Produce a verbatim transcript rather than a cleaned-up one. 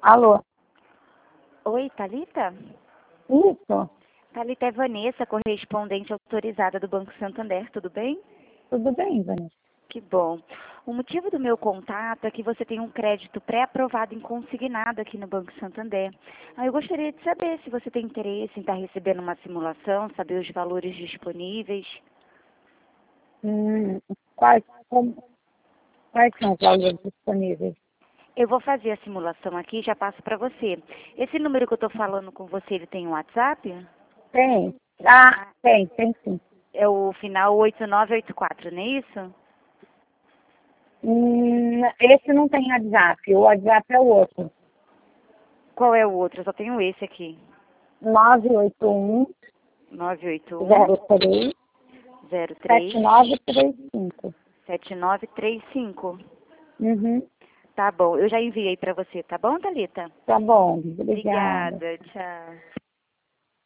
Alô? Oi, Thalita? Isso? Thalita, é Vanessa, correspondente autorizada do Banco Santander, tudo bem? Tudo bem, Vanessa? Que bom. O motivo do meu contato é que você tem um crédito pré-aprovado em consignado aqui no Banco Santander. Ah, eu gostaria de saber se você tem interesse em estar recebendo uma simulação, saber os valores disponíveis. Hum, quais, como, quais são os valores disponíveis? Eu vou fazer a simulação aqui e já passo para você. Esse número que eu estou falando com você, ele tem um WhatsApp? Tem. Ah, tem, tem sim. É o final oito nove oito quatro, não é isso? Hum, esse não tem WhatsApp, o WhatsApp é o outro. Qual é o outro? Eu só tenho esse aqui. nove oito um, nove oito um, zero três, zero três, sete nove três cinco. sete nove três cinco. Uhum, Tá bom, eu já enviei para você, tá bom, Thalita? tá bom, obrigada. Obrigada, tchau.